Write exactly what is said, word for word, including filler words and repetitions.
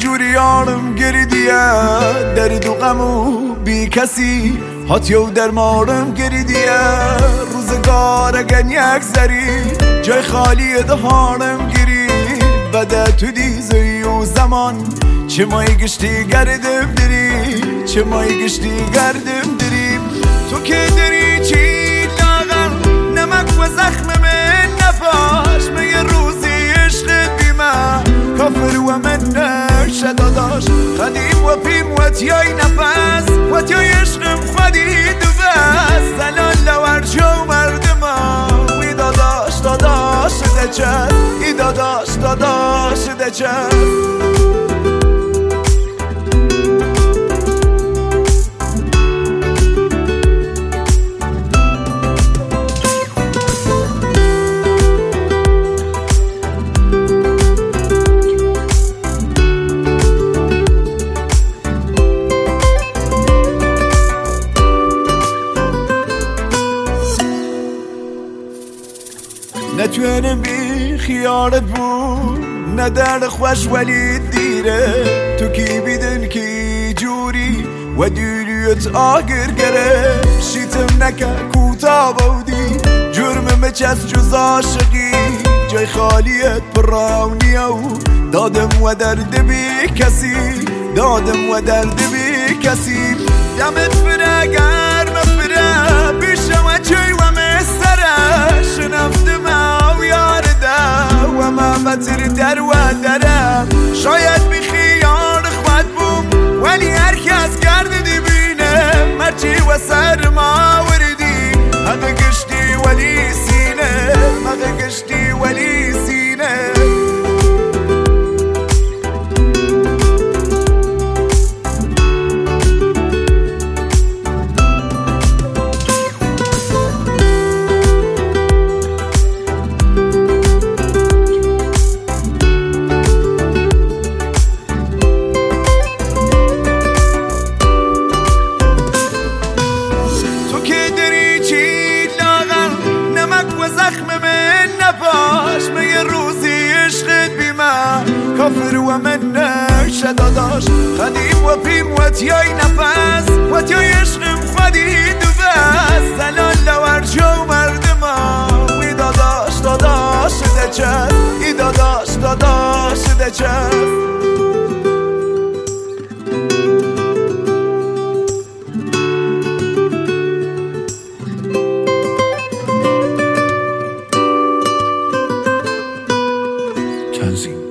اینجوری یارم گریدیه درد و غم و بی کسی هاتی و درمارم گریدیه روزگار اگن یک زری جای خالی دهانم گری بده تو دیزی و زمان چه مای گشتی گردم دری چه مای گشتی گردم دری تو که دری چی لاغر نمک و زخم من نپاش من یه روزی عشقت بیمه کافر و من نشه داداش خدیم و پیم و تیای نفس و تیای عشقم خودی دو بس زلال لورجو مردم وی داداش داداش ده چست ای داداش داداش ده چست نتوانم بی خیالت بود نه درد خوش ولی دیره تو کی بیدن کی جوری و دیریت آگر گره شیتم نکه کوتا بودی جرم مچست جز عاشقی جای خالیت پرانی و دادم و درد بی کسی دادم و درد بی کسی دمت فره گر نفره بیشم و چی و مستره شنفتم بطر در و درم شاید بی خیال خود بوم ولی هر کس گرد دی بینه مرچی و سر ما وردی حق گشتی ولی سینه حق گشتی ولی سینه من یه روزی عشقت بیمه کافر و من نشه داداش خدیم و پیم و تیای نفس و تیای عشقم خودی دو بس زلال لورجو مردم وی داداش داداش ده چست ای داداش داداش ده چست Kenzie.